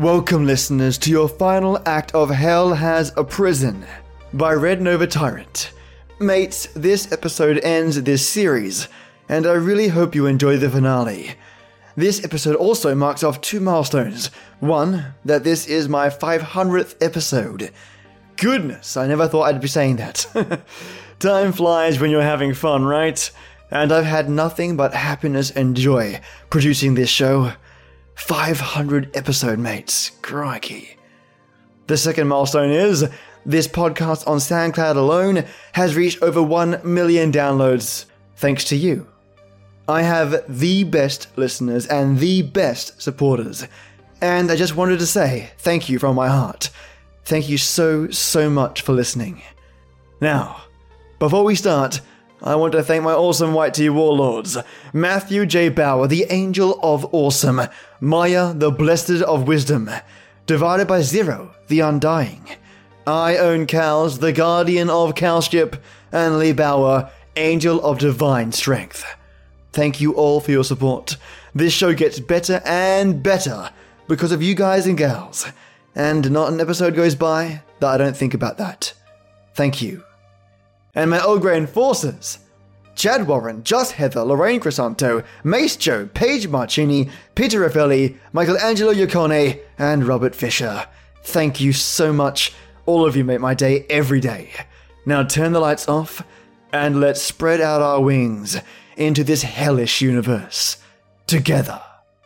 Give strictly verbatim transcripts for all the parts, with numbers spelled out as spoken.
Welcome, listeners, to your final act of Hell Has a Prison by Red Nova Tyrant. Mates, this episode ends this series, and I really hope you enjoy the finale. This episode also marks off two milestones. One, that this is my five hundredth episode. Goodness, I never thought I'd be saying that. Time flies when you're having fun, right? And I've had nothing but happiness and joy producing this show. five hundred episode, mates. Crikey. The second milestone is, this podcast on SoundCloud alone has reached over one million downloads. Thanks to you. I have the best listeners and the best supporters. And I just wanted to say thank you from my heart. Thank you so, so much for listening. Now, before we start, I want to thank my awesome White Tea Warlords, Matthew J. Bauer, the Angel of Awesome, Maya, the Blessed of Wisdom, Divided by Zero, the Undying, I Own Cows, the Guardian of Cowship, and Lee Bauer, Angel of Divine Strength. Thank you all for your support. This show gets better and better because of you guys and gals, and not an episode goes by that I don't think about that. Thank you. And my Ogre enforcers, Chad Warren, Just Heather, Lorraine Crisanto, Mace Joe, Paige Marcini, Peter Raffelli, Michelangelo Yacone, and Robert Fisher. Thank you so much. All of you make my day every day. Now turn the lights off, and let's spread out our wings into this hellish universe. Together.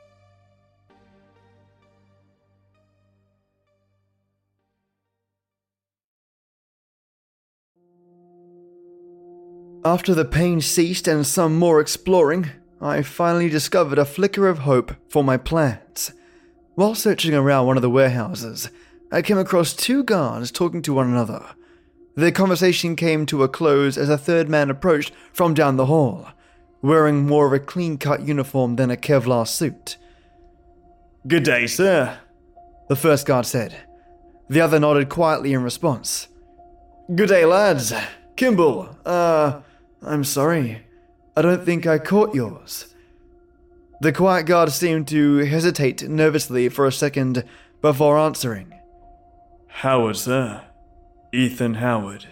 After the pain ceased and some more exploring, I finally discovered a flicker of hope for my plans. While searching around one of the warehouses, I came across two guards talking to one another. Their conversation came to a close as a third man approached from down the hall, wearing more of a clean-cut uniform than a Kevlar suit. "Good day, sir," the first guard said. The other nodded quietly in response. "Good day, lads. Kimball, uh... I'm sorry. I don't think I caught yours." The quiet guard seemed to hesitate nervously for a second before answering. "Howard, sir. Ethan Howard."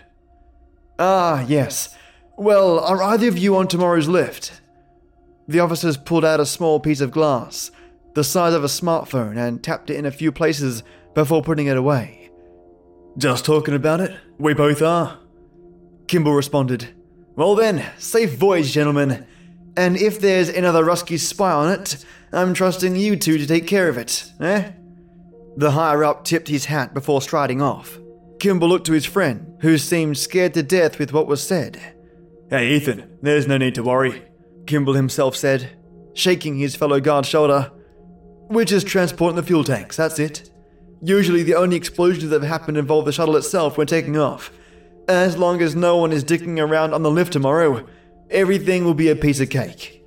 "Ah, yes. Well, are either of you on tomorrow's lift?" The officers pulled out a small piece of glass, the size of a smartphone, and tapped it in a few places before putting it away. "Just talking about it. We both are," Kimball responded. "Well then, safe voyage, gentlemen. And if there's another Rusky spy on it, I'm trusting you two to take care of it, eh?" The higher-up tipped his hat before striding off. Kimball looked to his friend, who seemed scared to death with what was said. "Hey, Ethan, there's no need to worry," Kimball himself said, shaking his fellow guard's shoulder. "We're just transporting the fuel tanks, that's it. Usually the only explosions that have happened involve the shuttle itself when taking off. As long as no one is dicking around on the lift tomorrow, everything will be a piece of cake."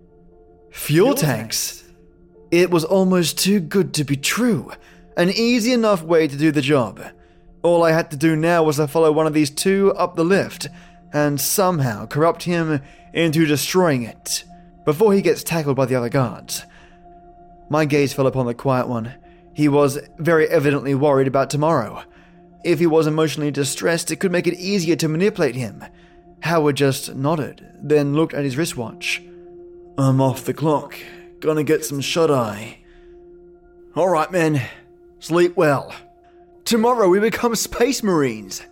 Fuel tanks? It was almost too good to be true. An easy enough way to do the job. All I had to do now was to follow one of these two up the lift, and somehow corrupt him into destroying it, before he gets tackled by the other guards. My gaze fell upon the quiet one. He was very evidently worried about tomorrow. If he was emotionally distressed, it could make it easier to manipulate him. Howard just nodded, then looked at his wristwatch. "I'm off the clock. Gonna get some shut-eye." "All right, men. Sleep well. Tomorrow we become space marines."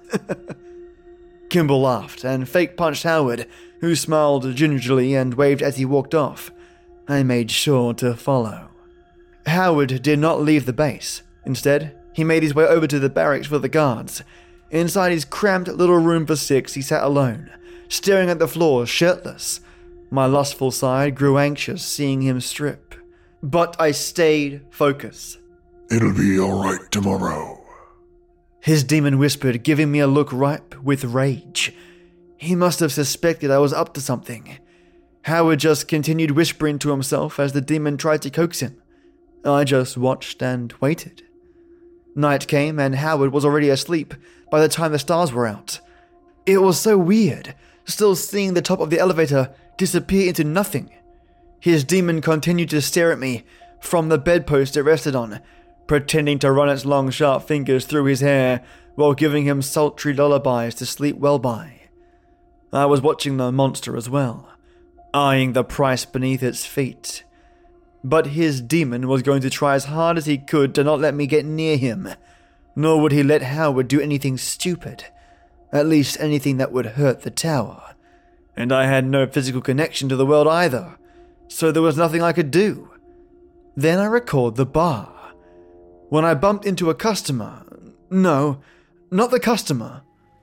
Kimball laughed and fake-punched Howard, who smiled gingerly and waved as he walked off. I made sure to follow. Howard did not leave the base. Instead, he made his way over to the barracks for the guards. Inside his cramped little room for six, he sat alone, staring at the floor, shirtless. My lustful side grew anxious seeing him strip. But I stayed focused. "It'll be all right tomorrow," his demon whispered, giving me a look ripe with rage. He must have suspected I was up to something. Howard just continued whispering to himself as the demon tried to coax him. I just watched and waited. Night came and Howard was already asleep by the time the stars were out. It was so weird, still seeing the top of the elevator disappear into nothing. His demon continued to stare at me from the bedpost it rested on, pretending to run its long, sharp fingers through his hair while giving him sultry lullabies to sleep well by. I was watching the monster as well, eyeing the price beneath its feet. But his demon was going to try as hard as he could to not let me get near him, nor would he let Howard do anything stupid, at least anything that would hurt the tower. And I had no physical connection to the world either, so there was nothing I could do. Then I recalled the bar. When I bumped into a customer, no, not the customer.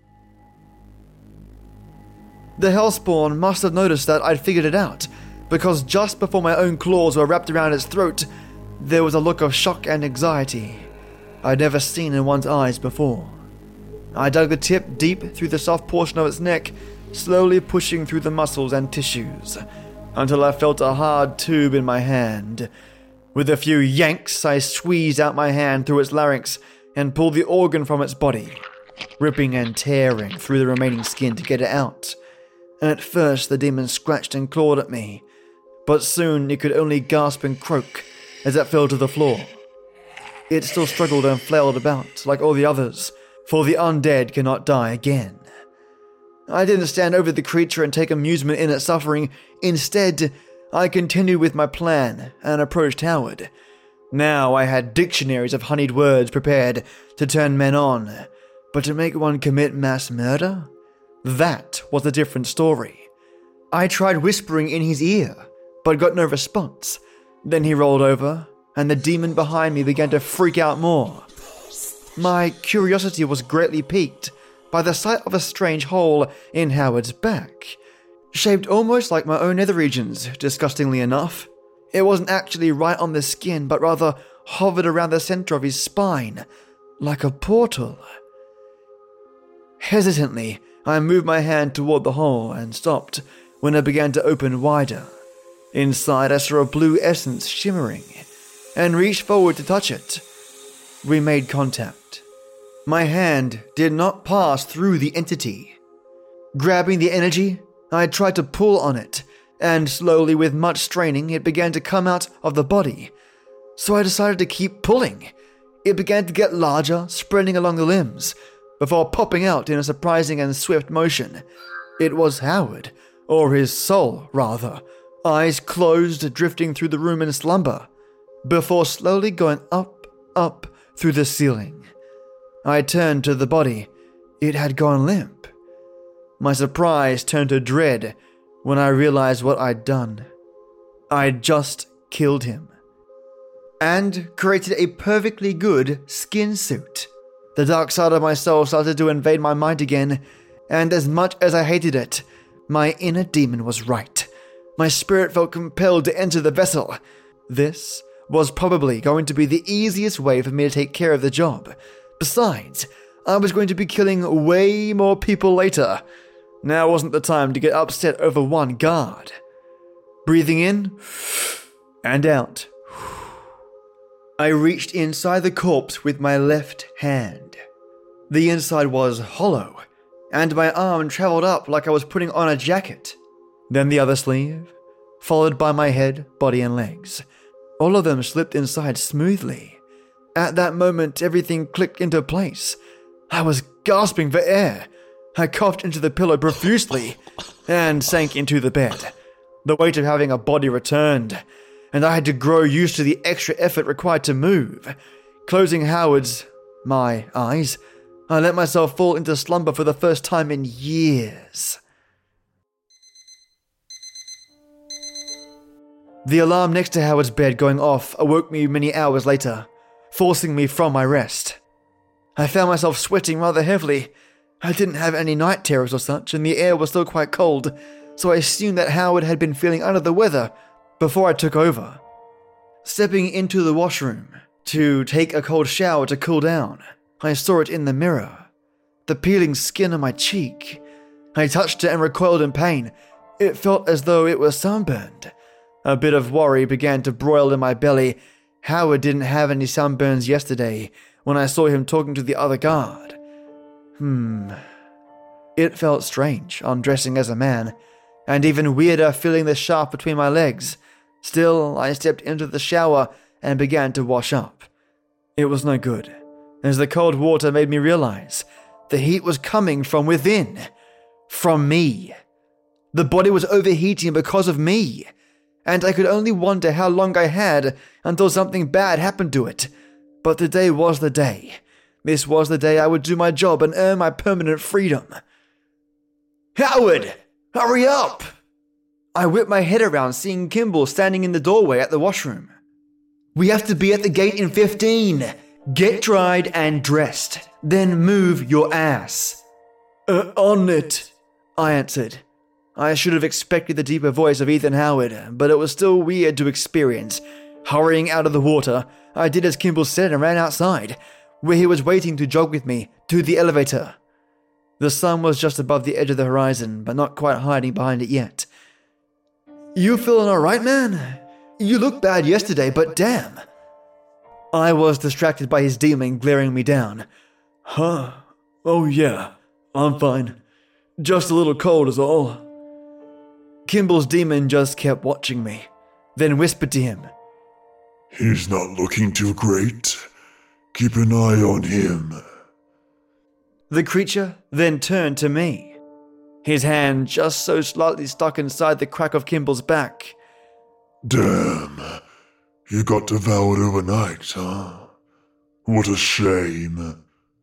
The Hellspawn must have noticed that I'd figured it out, because just before my own claws were wrapped around its throat, there was a look of shock and anxiety I'd never seen in one's eyes before. I dug the tip deep through the soft portion of its neck, slowly pushing through the muscles and tissues, until I felt a hard tube in my hand. With a few yanks, I squeezed out my hand through its larynx and pulled the organ from its body, ripping and tearing through the remaining skin to get it out. And at first the demon scratched and clawed at me, but soon it could only gasp and croak as it fell to the floor. It still struggled and flailed about like all the others, for the undead cannot die again. I didn't stand over the creature and take amusement in its suffering. Instead, I continued with my plan and approached Howard. Now I had dictionaries of honeyed words prepared to turn men on, but to make one commit mass murder? That was a different story. I tried whispering in his ear, but got no response. Then he rolled over, and the demon behind me began to freak out more. My curiosity was greatly piqued by the sight of a strange hole in Howard's back, shaped almost like my own nether regions, disgustingly enough. It wasn't actually right on the skin, but rather hovered around the center of his spine, like a portal. Hesitantly, I moved my hand toward the hole and stopped when it began to open wider. Inside, I saw a blue essence shimmering, and reached forward to touch it. We made contact. My hand did not pass through the entity. Grabbing the energy, I tried to pull on it, and slowly, with much straining, it began to come out of the body. So I decided to keep pulling. It began to get larger, spreading along the limbs, before popping out in a surprising and swift motion. It was Howard, or his soul, rather, eyes closed, drifting through the room in slumber, before slowly going up, up through the ceiling. I turned to the body. It had gone limp. My surprise turned to dread when I realized what I'd done. I'd just killed him, and created a perfectly good skin suit. The dark side of my soul started to invade my mind again, and as much as I hated it, my inner demon was right. My spirit felt compelled to enter the vessel. This was probably going to be the easiest way for me to take care of the job. Besides, I was going to be killing way more people later. Now wasn't the time to get upset over one guard. Breathing in and out, I reached inside the corpse with my left hand. The inside was hollow, and my arm traveled up like I was putting on a jacket. Then the other sleeve, followed by my head, body, and legs. All of them slipped inside smoothly. At that moment, everything clicked into place. I was gasping for air. I coughed into the pillow profusely and sank into the bed. The weight of having a body returned, and I had to grow used to the extra effort required to move. Closing Howard's, my eyes, I let myself fall into slumber for the first time in years. The alarm next to Howard's bed going off awoke me many hours later, forcing me from my rest. I found myself sweating rather heavily. I didn't have any night terrors or such, and the air was still quite cold, so I assumed that Howard had been feeling under the weather before I took over. Stepping into the washroom to take a cold shower to cool down, I saw it in the mirror. The peeling skin on my cheek. I touched it and recoiled in pain. It felt as though it was sunburned. A bit of worry began to broil in my belly. Howard didn't have any sunburns yesterday when I saw him talking to the other guard. Hmm. It felt strange, undressing as a man, and even weirder feeling the shaft between my legs. Still, I stepped into the shower and began to wash up. It was no good, as the cold water made me realize the heat was coming from within. From me. The body was overheating because of me, and I could only wonder how long I had until something bad happened to it. But today was the day. This was the day I would do my job and earn my permanent freedom. Howard! Hurry up! I whipped my head around, seeing Kimball standing in the doorway at the washroom. We have to be at the gate in fifteen. Get dried and dressed. Then move your ass. Uh, on it, I answered. I should have expected the deeper voice of Ethan Howard, but it was still weird to experience. Hurrying out of the water, I did as Kimball said and ran outside, where he was waiting to jog with me to the elevator. The sun was just above the edge of the horizon, but not quite hiding behind it yet. You feeling alright, man? You looked bad yesterday, but damn. I was distracted by his demon glaring me down. Huh? Oh yeah, I'm fine. Just a little cold is all. Kimball's demon just kept watching me, then whispered to him. He's not looking too great. Keep an eye on him. The creature then turned to me, his hand just so slightly stuck inside the crack of Kimball's back. Damn, you got devoured overnight, huh? What a shame.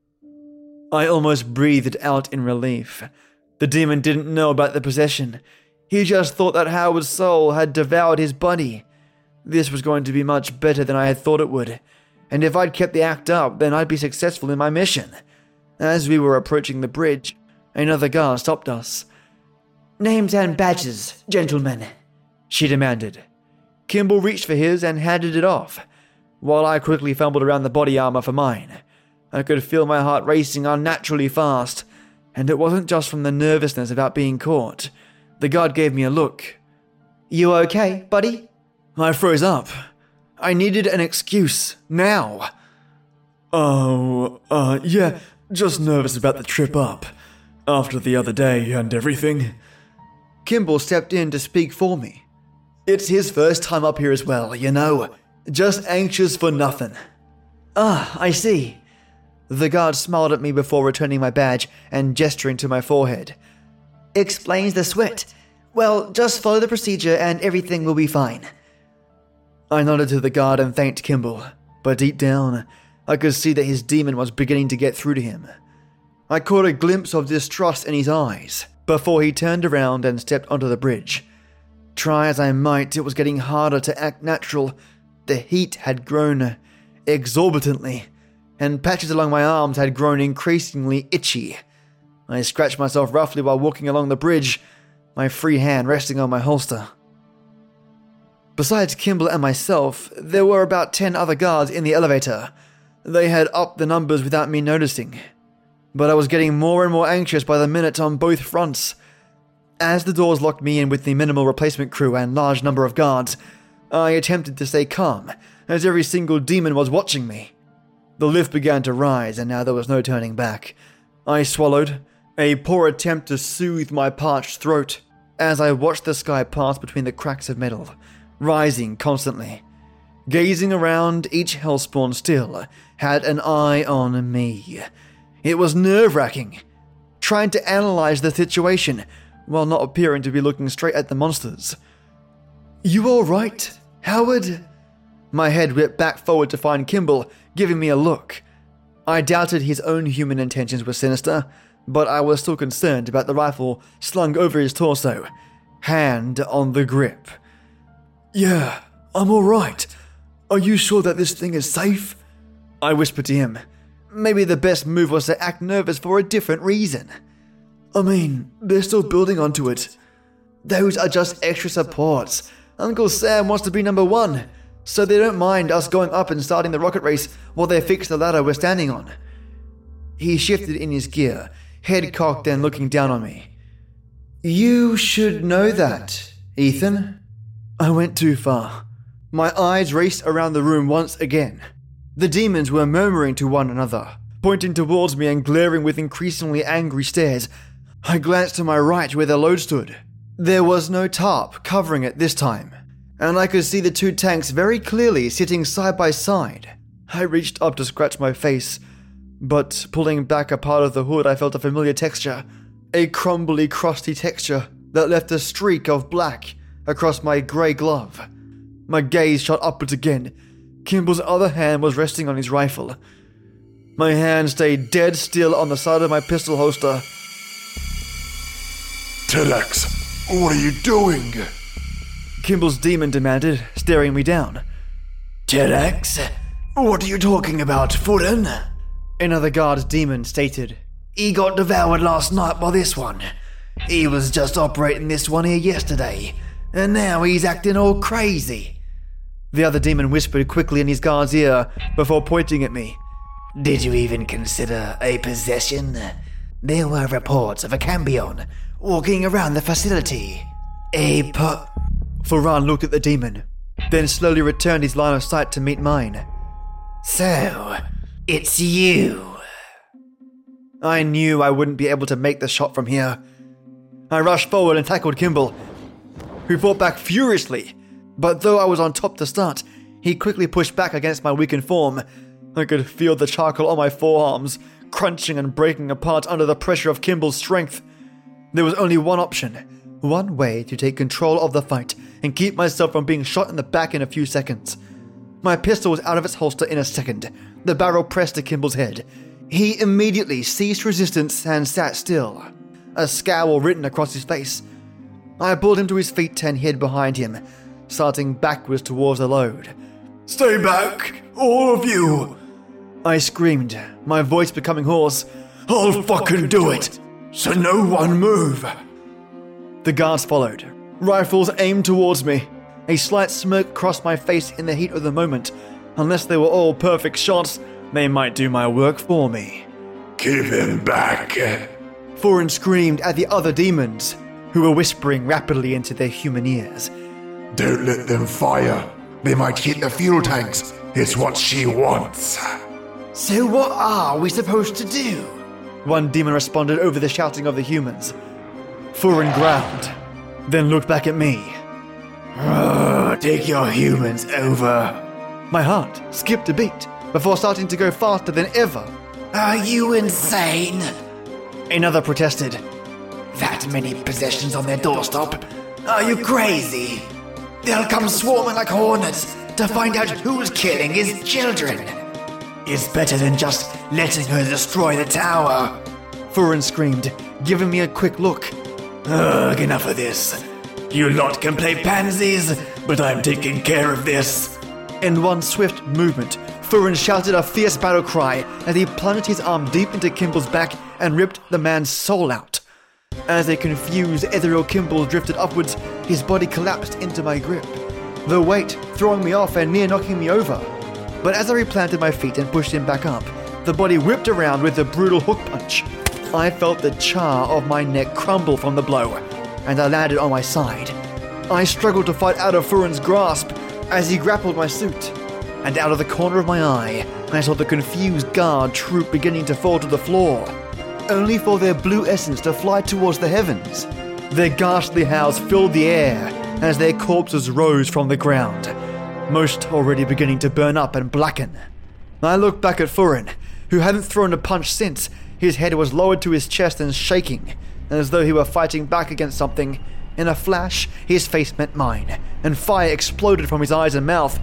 I almost breathed out in relief. The demon didn't know about the possession. He just thought that Howard's soul had devoured his body. This was going to be much better than I had thought it would, and if I'd kept the act up, then I'd be successful in my mission. As we were approaching the bridge, another guard stopped us. Names and badges, gentlemen, she demanded. Kimball reached for his and handed it off, while I quickly fumbled around the body armor for mine. I could feel my heart racing unnaturally fast, and it wasn't just from the nervousness about being caught. The guard gave me a look. You okay, buddy? I froze up. I needed an excuse, now. Oh, uh, yeah, just nervous about the trip up, after the other day and everything. Kimball stepped in to speak for me. It's his first time up here as well, you know. Just anxious for nothing. Ah, I see. The guard smiled at me before returning my badge and gesturing to my forehead. Explains the sweat. Well, just follow the procedure and everything will be fine. I nodded to the guard and thanked Kimball, but deep down, I could see that his demon was beginning to get through to him. I caught a glimpse of distrust in his eyes before he turned around and stepped onto the bridge. Try as I might, it was getting harder to act natural. The heat had grown exorbitantly, and patches along my arms had grown increasingly itchy. I scratched myself roughly while walking along the bridge, my free hand resting on my holster. Besides Kimball and myself, there were about ten other guards in the elevator. They had upped the numbers without me noticing. But I was getting more and more anxious by the minute on both fronts. As the doors locked me in with the minimal replacement crew and large number of guards, I attempted to stay calm, as every single demon was watching me. The lift began to rise, and now there was no turning back. I swallowed, a poor attempt to soothe my parched throat, as I watched the sky pass between the cracks of metal, rising constantly. Gazing around, each hellspawn still had an eye on me. It was nerve-wracking, trying to analyze the situation while not appearing to be looking straight at the monsters. You all right, Howard? My head whipped back forward to find Kimball giving me a look. I doubted his own human intentions were sinister, but I was still concerned about the rifle slung over his torso, hand on the grip. Yeah, I'm all right. Are you sure that this thing is safe? I whispered to him. Maybe the best move was to act nervous for a different reason. I mean, they're still building onto it. Those are just extra supports. Uncle Sam wants to be number one, so they don't mind us going up and starting the rocket race while they fix the ladder we're standing on. He shifted in his gear, head cocked and looking down on me. You should know that, Ethan. I went too far. My eyes raced around the room once again. The demons were murmuring to one another, pointing towards me and glaring with increasingly angry stares. I glanced to my right where the load stood. There was no tarp covering it this time, and I could see the two tanks very clearly sitting side by side. I reached up to scratch my face, but pulling back a part of the hood, I felt a familiar texture. A crumbly, crusty texture that left a streak of black across my grey glove. My gaze shot upwards again. Kimball's other hand was resting on his rifle. My hand stayed dead still on the side of my pistol holster. Tedax, what are you doing? Kimball's demon demanded, staring me down. Tedax, what are you talking about, Furin? Another guard's demon stated. He got devoured last night by this one. He was just operating this one here yesterday, and now he's acting all crazy. The other demon whispered quickly in his guard's ear before pointing at me. Did you even consider a possession? There were reports of a Cambion walking around the facility. A pu- Furan looked at the demon, then slowly returned his line of sight to meet mine. So, it's you. I knew I wouldn't be able to make the shot from here. I rushed forward and tackled Kimball, who fought back furiously, but though I was on top to start, he quickly pushed back against my weakened form. I could feel the charcoal on my forearms, crunching and breaking apart under the pressure of Kimball's strength. There was only one option, one way to take control of the fight and keep myself from being shot in the back in a few seconds. My pistol was out of its holster in a second, the barrel pressed to Kimball's head. He immediately ceased resistance and sat still, a scowl written across his face. I pulled him to his feet and hid behind him, starting backwards towards the load. Stay back, all of you! I screamed, my voice becoming hoarse. I'll fucking do it, so no one move! The guards followed, rifles aimed towards me. A slight smirk crossed my face in the heat of the moment. Unless they were all perfect shots, they might do my work for me. Give him back! Furin screamed at the other demons, who were whispering rapidly into their human ears. Don't let them fire. They might hit the fuel tanks. It's what she wants. So what are we supposed to do? One demon responded over the shouting of the humans. Furin growled, then looked back at me. Uh, take your humans over. My heart skipped a beat before starting to go faster than ever. Are you insane? Another protested. That many possessions on their doorstep? Are you crazy? They'll come swarming like hornets to find out who's killing his children. It's better than just letting her destroy the tower. Furin screamed, giving me a quick look. Ugh, enough of this. You lot can play pansies, but I'm taking care of this. In one swift movement, Furin shouted a fierce battle cry as he plunged his arm deep into Kimball's back and ripped the man's soul out. As a confused, ethereal Kimball drifted upwards, his body collapsed into my grip, the weight throwing me off and near knocking me over. But as I replanted my feet and pushed him back up, the body whipped around with a brutal hook punch. I felt the char of my neck crumble from the blow, and I landed on my side. I struggled to fight out of Furin's grasp as he grappled my suit, and out of the corner of my eye, I saw the confused guard troop beginning to fall to the floor, only for their blue essence to fly towards the heavens. Their ghastly howls filled the air as their corpses rose from the ground, most already beginning to burn up and blacken. I looked back at Furin, who hadn't thrown a punch since. His head was lowered to his chest and shaking, as though he were fighting back against something. In a flash, his face met mine, and fire exploded from his eyes and mouth.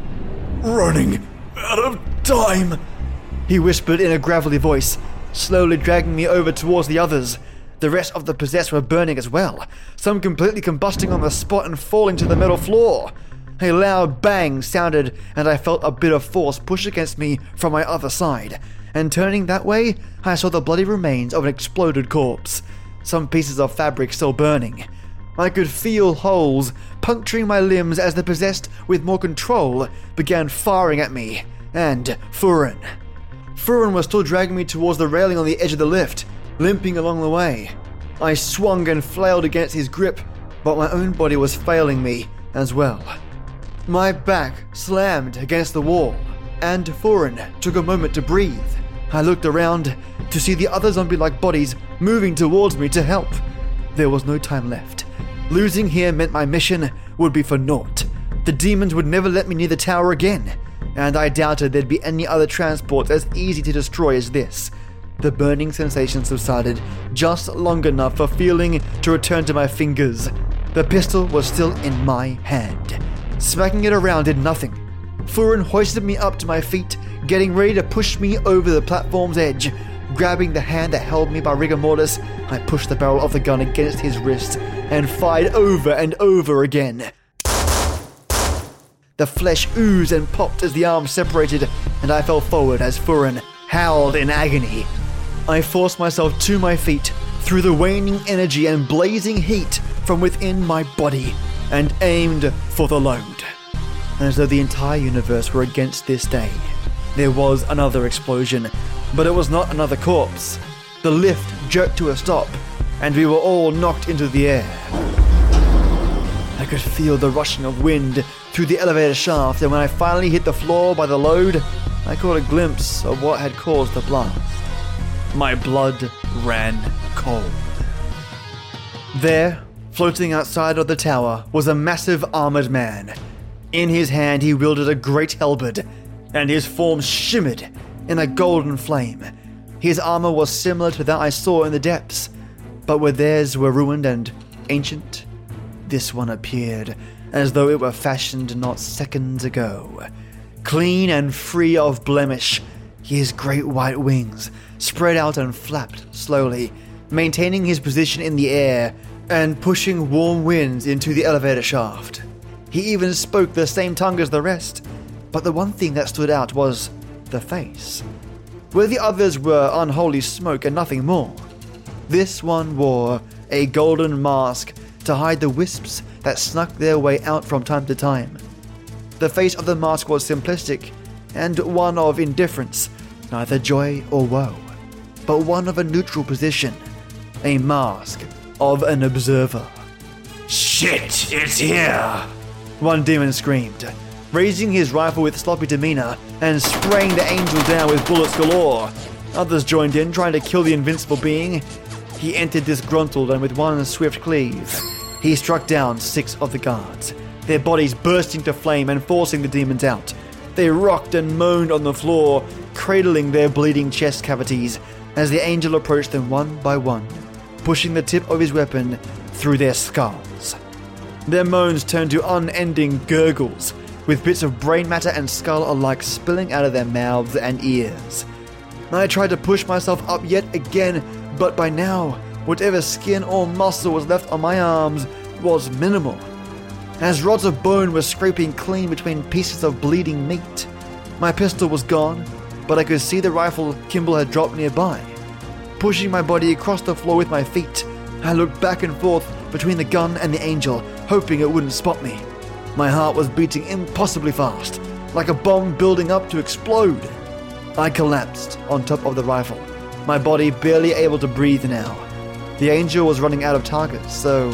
Running out of time, he whispered in a gravelly voice, slowly dragging me over towards the others. The rest of the possessed were burning as well, some completely combusting on the spot and falling to the metal floor. A loud bang sounded, and I felt a bit of force push against me from my other side, and turning that way, I saw the bloody remains of an exploded corpse, some pieces of fabric still burning. I could feel holes puncturing my limbs as the possessed, with more control, began firing at me, and Furin. Furin was still dragging me towards the railing on the edge of the lift, limping along the way. I swung and flailed against his grip, but my own body was failing me as well. My back slammed against the wall, and Furin took a moment to breathe. I looked around to see the other zombie-like bodies moving towards me to help. There was no time left. Losing here meant my mission would be for naught. The demons would never let me near the tower again. and I doubted there'd be any other transport as easy to destroy as this. The burning sensation subsided just long enough for feeling to return to my fingers. The pistol was still in my hand. Smacking it around did nothing. Furin hoisted me up to my feet, getting ready to push me over the platform's edge. Grabbing the hand that held me by rigor mortis, I pushed the barrel of the gun against his wrist and fired over and over again. The flesh oozed and popped as the arms separated, and I fell forward as Furin howled in agony. I forced myself to my feet through the waning energy and blazing heat from within my body and aimed for the load. As though the entire universe were against this day, there was another explosion, but it was not another corpse. The lift jerked to a stop, and we were all knocked into the air. I could feel the rushing of wind through the elevator shaft, and when I finally hit the floor by the load, I caught a glimpse of what had caused the blast. My blood ran cold. There, floating outside of the tower, was a massive armored man. In his hand he wielded a great halberd, and his form shimmered in a golden flame. His armor was similar to that I saw in the depths, but where theirs were ruined and ancient, this one appeared as though it were fashioned not seconds ago. Clean and free of blemish, his great white wings spread out and flapped slowly, maintaining his position in the air and pushing warm winds into the elevator shaft. He even spoke the same tongue as the rest, but the one thing that stood out was the face. Where the others were unholy smoke and nothing more, this one wore a golden mask to hide the wisps that snuck their way out from time to time. The face of the mask was simplistic and one of indifference, neither joy or woe, but one of a neutral position, a mask of an observer. Shit, it's here! One demon screamed, raising his rifle with sloppy demeanor and spraying the angel down with bullets galore. Others joined in, trying to kill the invincible being. He entered disgruntled, and with one swift cleave, he struck down six of the guards, their bodies bursting to flame and forcing the demons out. They rocked and moaned on the floor, cradling their bleeding chest cavities as the angel approached them one by one, pushing the tip of his weapon through their skulls. Their moans turned to unending gurgles, with bits of brain matter and skull alike spilling out of their mouths and ears. I tried to push myself up yet again, but by now, whatever skin or muscle was left on my arms was minimal, as rods of bone were scraping clean between pieces of bleeding meat. My pistol was gone, but I could see the rifle Kimball had dropped nearby. Pushing my body across the floor with my feet, I looked back and forth between the gun and the angel, hoping it wouldn't spot me. My heart was beating impossibly fast, like a bomb building up to explode. I collapsed on top of the rifle, my body barely able to breathe now. The angel was running out of targets, so...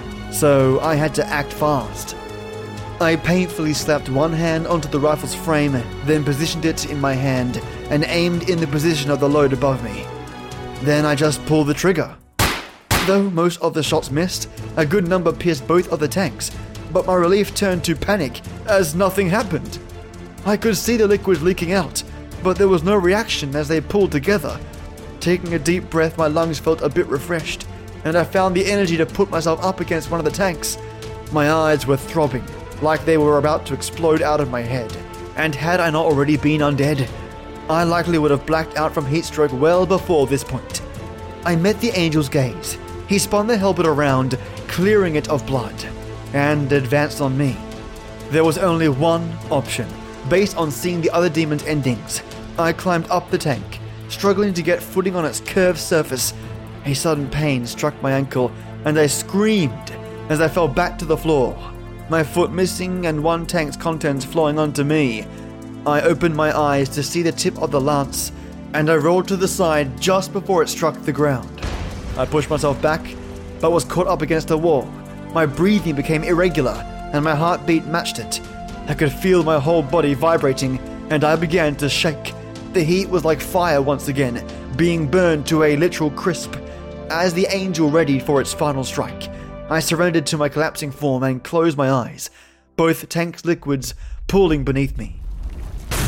so I had to act fast. I painfully slapped one hand onto the rifle's frame, then positioned it in my hand and aimed in the position of the load above me. Then I just pulled the trigger. Though most of the shots missed, a good number pierced both of the tanks, but my relief turned to panic as nothing happened. I could see the liquid leaking out, but there was no reaction as they pulled together. Taking a deep breath, my lungs felt a bit refreshed, and I found the energy to put myself up against one of the tanks. My eyes were throbbing, like they were about to explode out of my head, and had I not already been undead, I likely would have blacked out from heatstroke well before this point. I met the angel's gaze. He spun the halberd around, clearing it of blood, and advanced on me. There was only one option, based on seeing the other demon's endings. I climbed up the tank, struggling to get footing on its curved surface. A sudden pain struck my ankle, and I screamed as I fell back to the floor, my foot missing and one tank's contents flowing onto me. I opened my eyes to see the tip of the lance, and I rolled to the side just before it struck the ground. I pushed myself back, but was caught up against a wall. My breathing became irregular, and my heartbeat matched it. I could feel my whole body vibrating, and I began to shake. The heat was like fire once again, being burned to a literal crisp. As the angel readied for its final strike, I surrendered to my collapsing form and closed my eyes, both tank liquids pooling beneath me.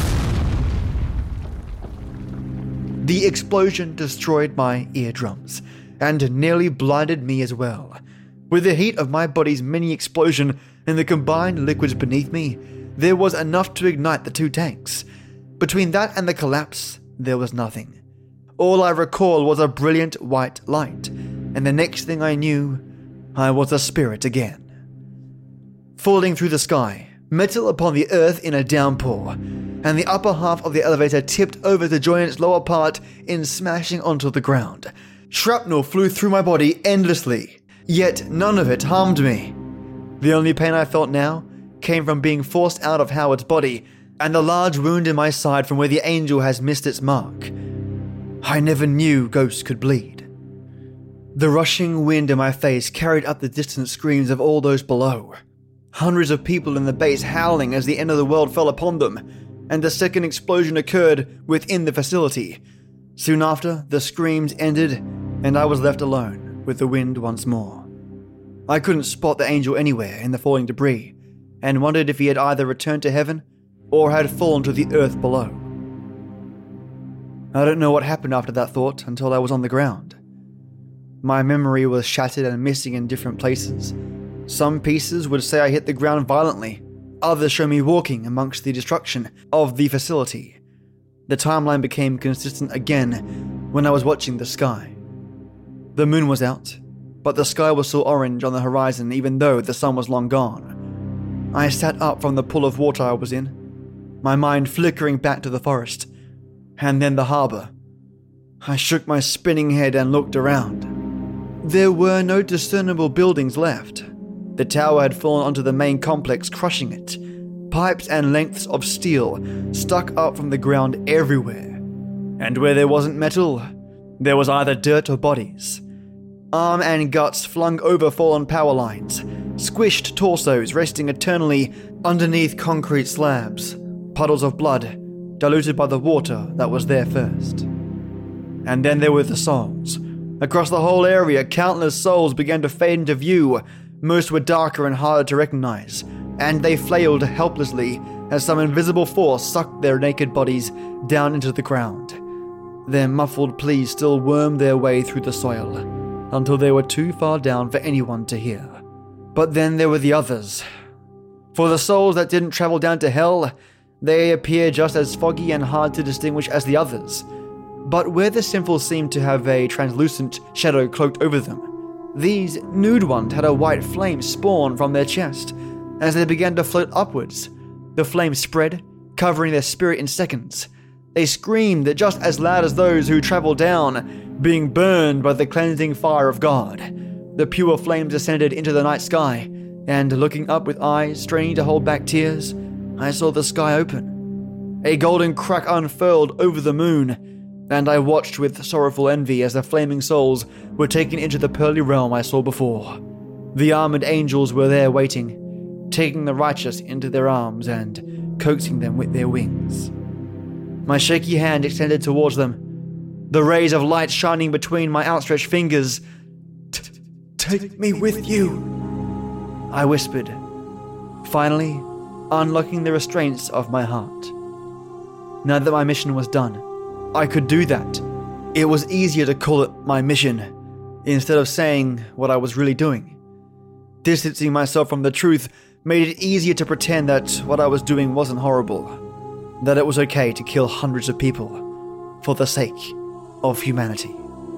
The explosion destroyed my eardrums, and nearly blinded me as well. With the heat of my body's mini-explosion and the combined liquids beneath me, there was enough to ignite the two tanks. Between that and the collapse, there was nothing. All I recall was a brilliant white light, and the next thing I knew, I was a spirit again. Falling through the sky, metal upon the earth in a downpour, and the upper half of the elevator tipped over to join its lower part in smashing onto the ground. Shrapnel flew through my body endlessly, yet none of it harmed me. The only pain I felt now came from being forced out of Howard's body and the large wound in my side from where the angel has missed its mark. I never knew ghosts could bleed. The rushing wind in my face carried up the distant screams of all those below. Hundreds of people in the base howling as the end of the world fell upon them, and the second explosion occurred within the facility. Soon after, the screams ended, and I was left alone with the wind once more. I couldn't spot the angel anywhere in the falling debris, and wondered if he had either returned to heaven or had fallen to the earth below. I don't know what happened after that thought until I was on the ground. My memory was shattered and missing in different places. Some pieces would say I hit the ground violently, others show me walking amongst the destruction of the facility. The timeline became consistent again when I was watching the sky. The moon was out, but the sky was still orange on the horizon even though the sun was long gone. I sat up from the pool of water I was in, my mind flickering back to the forest, and then the harbour. I shook my spinning head and looked around. There were no discernible buildings left. The tower had fallen onto the main complex, crushing it. Pipes and lengths of steel stuck up from the ground everywhere. And where there wasn't metal, there was either dirt or bodies. Arm and guts flung over fallen power lines, squished torsos resting eternally underneath concrete slabs, puddles of blood diluted by the water that was there first. And then there were the souls. Across the whole area, countless souls began to fade into view. Most were darker and harder to recognize, and they flailed helplessly as some invisible force sucked their naked bodies down into the ground. Their muffled pleas still wormed their way through the soil, until they were too far down for anyone to hear. But then there were the others. For the souls that didn't travel down to hell, they appeared just as foggy and hard to distinguish as the others. But where the sinful seemed to have a translucent shadow cloaked over them, these nude ones had a white flame spawn from their chest. As they began to float upwards, the flame spread, covering their spirit in seconds. They screamed just as loud as those who traveled down, being burned by the cleansing fire of God. The pure flames ascended into the night sky, and looking up with eyes straining to hold back tears, I saw the sky open. A golden crack unfurled over the moon, and I watched with sorrowful envy as the flaming souls were taken into the pearly realm I saw before. The armored angels were there waiting, taking the righteous into their arms and coaxing them with their wings. My shaky hand extended towards them, the rays of light shining between my outstretched fingers. "Take me with you," I whispered, finally unlocking the restraints of my heart. Now that my mission was done, I could do that. It was easier to call it my mission, instead of saying what I was really doing. Distancing myself from the truth made it easier to pretend that what I was doing wasn't horrible, that it was okay to kill hundreds of people for the sake of humanity.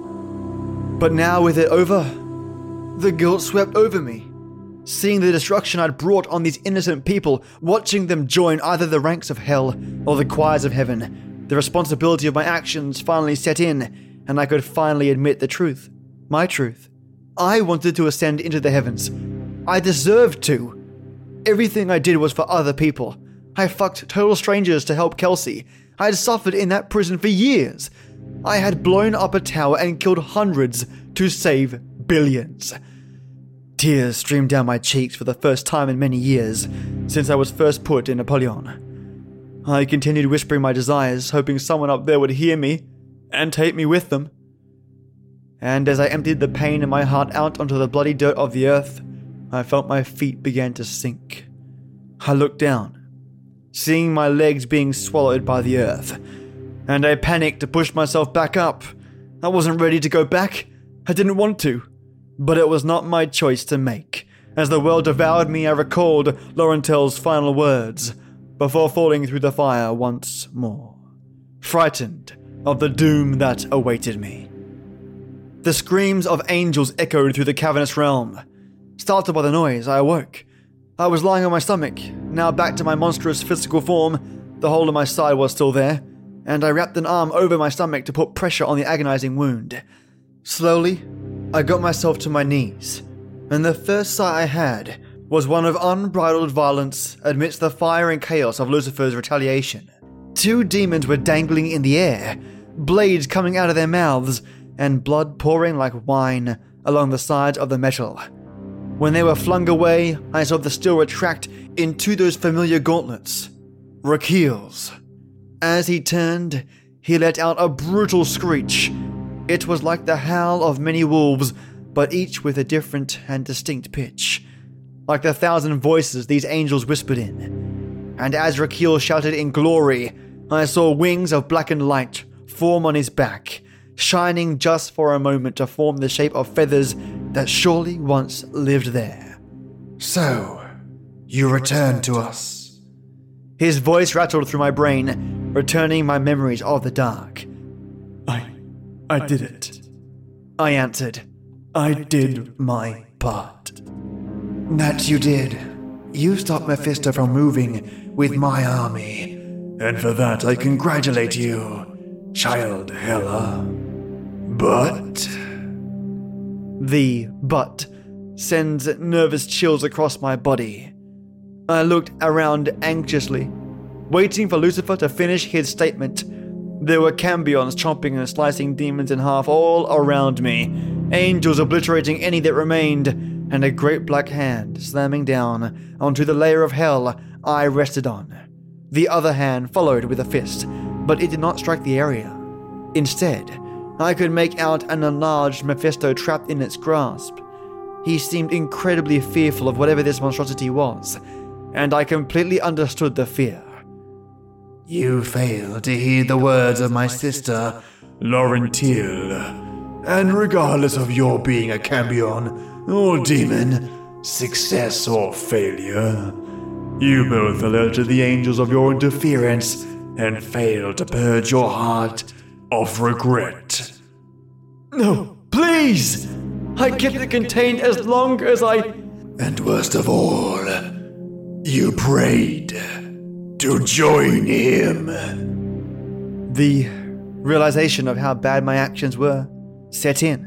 But now with it over, the guilt swept over me. Seeing the destruction I'd brought on these innocent people, watching them join either the ranks of hell or the choirs of heaven, the responsibility of my actions finally set in, and I could finally admit the truth. My truth. I wanted to ascend into the heavens. I deserved to. Everything I did was for other people. I fucked total strangers to help Kelsey. I had suffered in that prison for years. I had blown up a tower and killed hundreds to save billions. Tears streamed down my cheeks for the first time in many years since I was first put in Apollyon. I continued whispering my desires, hoping someone up there would hear me and take me with them. And as I emptied the pain in my heart out onto the bloody dirt of the earth, I felt my feet began to sink. I looked down, seeing my legs being swallowed by the earth. and I panicked to push myself back up. I wasn't ready to go back. I didn't want to, but it was not my choice to make. As the world devoured me, I recalled Laurentel's final words before falling through the fire once more, frightened of the doom that awaited me. The screams of angels echoed through the cavernous realm. Startled by the noise, I awoke. I was lying on my stomach, now back to my monstrous physical form. The hole in my side was still there, and I wrapped an arm over my stomach to put pressure on the agonizing wound. Slowly, I got myself to my knees, and the first sight I had was one of unbridled violence amidst the fire and chaos of Lucifer's retaliation. Two demons were dangling in the air, blades coming out of their mouths, and blood pouring like wine along the sides of the metal. When they were flung away, I saw the steel retract into those familiar gauntlets. Rakil's. As he turned, he let out a brutal screech. It was like the howl of many wolves, but each with a different and distinct pitch, like the thousand voices these angels whispered in. And as Rakil shouted in glory, I saw wings of blackened light form on his back, shining just for a moment to form the shape of feathers that surely once lived there. So, you return to us. His voice rattled through my brain, returning my memories of the dark. I... I did it. I answered. I did my part. That you did. You stopped Mephisto from moving with my army, and for that I congratulate you, Child Hela. But... The but sends nervous chills across my body. I looked around anxiously, waiting for Lucifer to finish his statement. There were cambions chomping and slicing demons in half all around me, angels obliterating any that remained, and a great black hand slamming down onto the layer of hell I rested on. The other hand followed with a fist, but it did not strike the area. Instead, I could make out an enlarged Mephisto trapped in its grasp. He seemed incredibly fearful of whatever this monstrosity was, and I completely understood the fear. You failed to heed the words of my sister, Laurentil. And regardless of your being a cambion or demon, success or failure, you both alerted the angels of your interference and failed to purge your heart of regret. No, please! I kept it contained as long as I... And worst of all, you prayed to join him. The realization of how bad my actions were set in.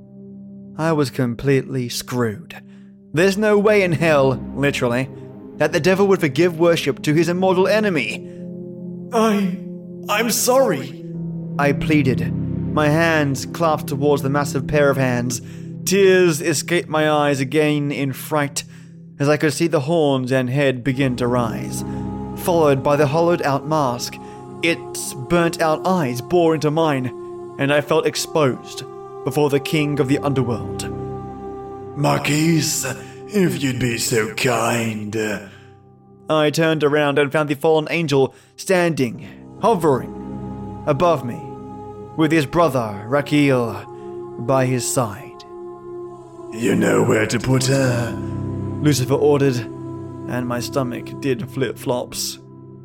I was completely screwed. There's no way in hell, literally, that the devil would forgive worship to his immortal enemy. I... I'm sorry, I pleaded, my hands clasped towards the massive pair of hands. Tears escaped my eyes again in fright as I could see the horns and head begin to rise, followed by the hollowed-out mask. Its burnt-out eyes bore into mine, and I felt exposed before the king of the underworld. Marquise, if you'd be so kind. I turned around and found the fallen angel standing, hovering above me, with his brother, Rakil, by his side. You know where to put her, Lucifer ordered, and my stomach did flip-flops.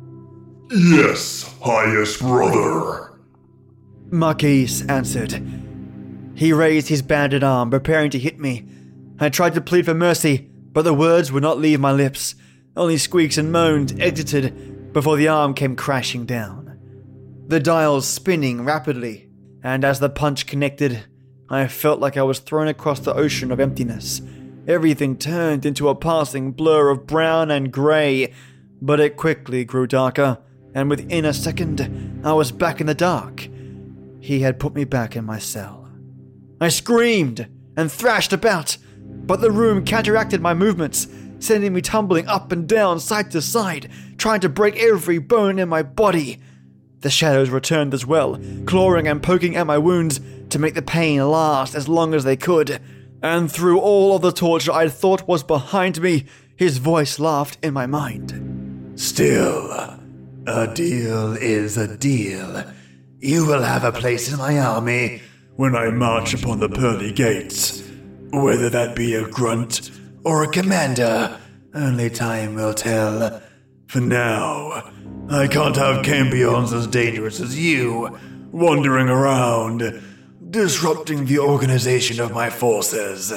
Yes, highest brother, Marquise answered. He raised his banded arm, preparing to hit me. I tried to plead for mercy, but the words would not leave my lips. Only squeaks and moans exited before the arm came crashing down. The dials spinning rapidly, and as the punch connected, I felt like I was thrown across the ocean of emptiness. Everything turned into a passing blur of brown and grey, but it quickly grew darker, and within a second, I was back in the dark. He had put me back in my cell. I screamed and thrashed about, but the room counteracted my movements, sending me tumbling up and down, side to side, trying to break every bone in my body. The shadows returned as well, clawing and poking at my wounds to make the pain last as long as they could. And through all of the torture I thought was behind me, his voice laughed in my mind. Still, a deal is a deal. You will have a place in my army when I march upon the pearly gates. Whether that be a grunt or a commander, only time will tell. For now, I can't have Cambions as dangerous as you, wandering around, disrupting the organization of my forces.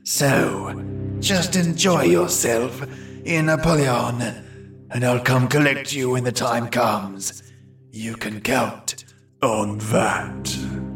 So, just enjoy yourself in Apollyon, and I'll come collect you when the time comes. You can count on that.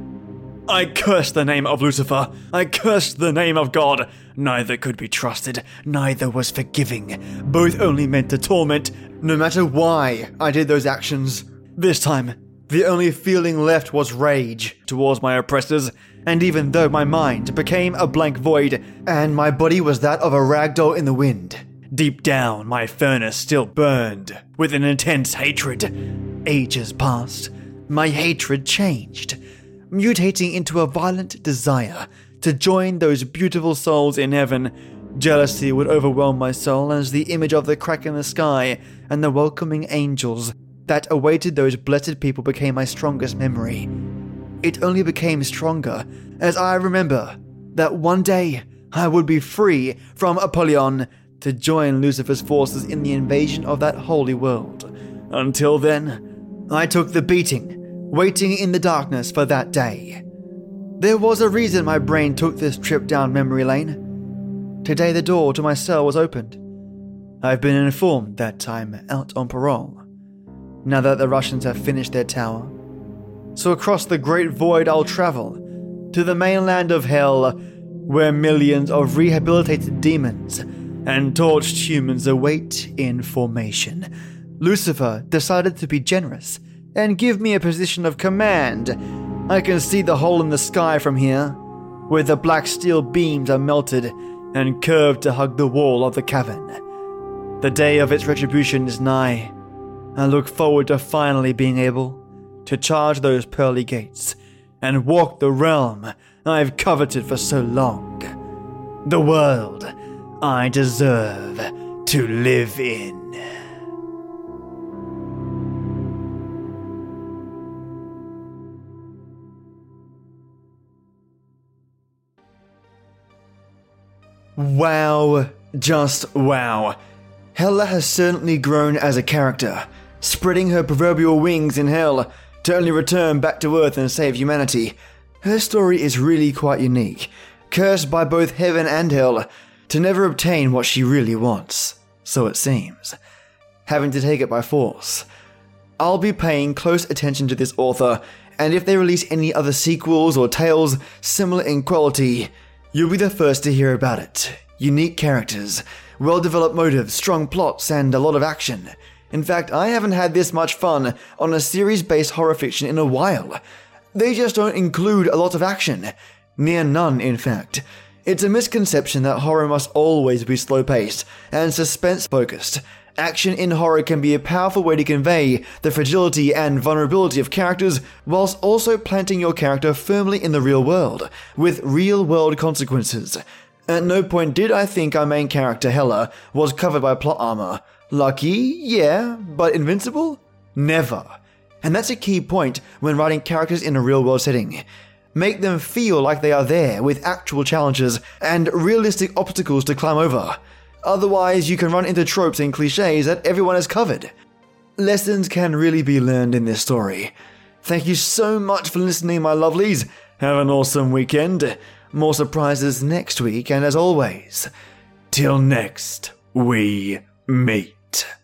I cursed the name of Lucifer. I cursed the name of God. Neither could be trusted. Neither was forgiving. Both only meant to torment, no matter why I did those actions. This time, the only feeling left was rage towards my oppressors, and even though my mind became a blank void, and my body was that of a ragdoll in the wind, deep down my furnace still burned with an intense hatred. Ages passed. My hatred changed, mutating into a violent desire to join those beautiful souls in heaven. Jealousy would overwhelm my soul as the image of the crack in the sky and the welcoming angels that awaited those blessed people became my strongest memory. It only became stronger as I remember that one day I would be free from Apollyon to join Lucifer's forces in the invasion of that holy world. Until then, I took the beating, waiting in the darkness for that day. There was a reason my brain took this trip down memory lane. Today the door to my cell was opened. I've been informed that I'm out on parole, now that the Russians have finished their tower. So across the great void I'll travel, to the mainland of hell, where millions of rehabilitated demons and torched humans await in formation. Lucifer decided to be generous and give me a position of command. I can see the hole in the sky from here, where the black steel beams are melted and curved to hug the wall of the cavern. The day of its retribution is nigh. I look forward to finally being able to charge those pearly gates and walk the realm I've coveted for so long. The world I deserve to live in. Wow, just wow. Hela has certainly grown as a character, spreading her proverbial wings in hell to only return back to Earth and save humanity. Her story is really quite unique, cursed by both heaven and hell to never obtain what she really wants, so it seems, having to take it by force. I'll be paying close attention to this author, and if they release any other sequels or tales similar in quality, you'll be the first to hear about it. Unique characters, well-developed motives, strong plots, and a lot of action. In fact, I haven't had this much fun on a series-based horror fiction in a while. They just don't include a lot of action. Near none, in fact. It's a misconception that horror must always be slow-paced and suspense-focused. Action in horror can be a powerful way to convey the fragility and vulnerability of characters, whilst also planting your character firmly in the real world, with real-world consequences. At no point did I think our main character, Hela, was covered by plot armor. Lucky, yeah, but invincible? Never. And that's a key point when writing characters in a real-world setting. Make them feel like they are there with actual challenges and realistic obstacles to climb over. Otherwise, you can run into tropes and cliches that everyone has covered. Lessons can really be learned in this story. Thank you so much for listening, my lovelies. Have an awesome weekend. More surprises next week, and as always, till next we meet.